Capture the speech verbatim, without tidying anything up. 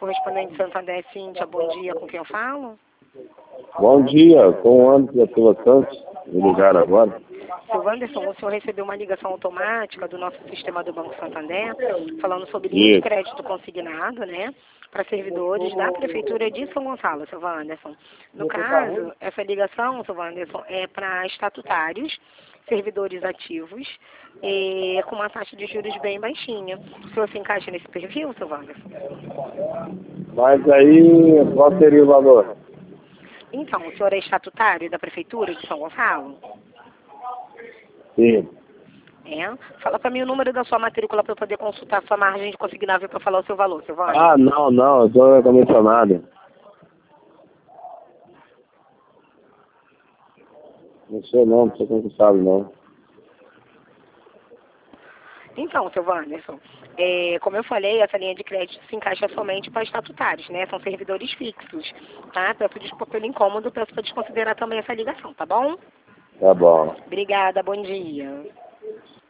correspondente Santander, Cíntia, bom dia, com quem eu falo? Bom dia, com o Anderson da Silva Santos, me ligaram agora. Seu Anderson, o senhor recebeu uma ligação automática do nosso sistema do Banco Santander, falando sobre linha Isso. de crédito consignado, né, para servidores da Prefeitura de São Gonçalo, seu Anderson. No caso, essa ligação, seu Anderson, é para estatutários, servidores ativos, e com uma taxa de juros bem baixinha. O senhor se encaixa nesse perfil, seu Anderson? Mas aí, qual seria o valor? Então, o senhor é estatutário da Prefeitura de São Gonçalo? Sim. É. Fala para mim o número da sua matrícula para eu poder consultar a sua margem de consignável para falar o seu valor, seu Anderson. Ah, não, não, eu sou comissionado. Não sou não, não sou concursado não. Então, seu Wanderson, é, como eu falei, essa linha de crédito se encaixa somente para estatutários, né? São servidores fixos, tá? Peço desculpa pelo incômodo, peço para desconsiderar também essa ligação, tá bom? Tá bom. Obrigada, bom dia.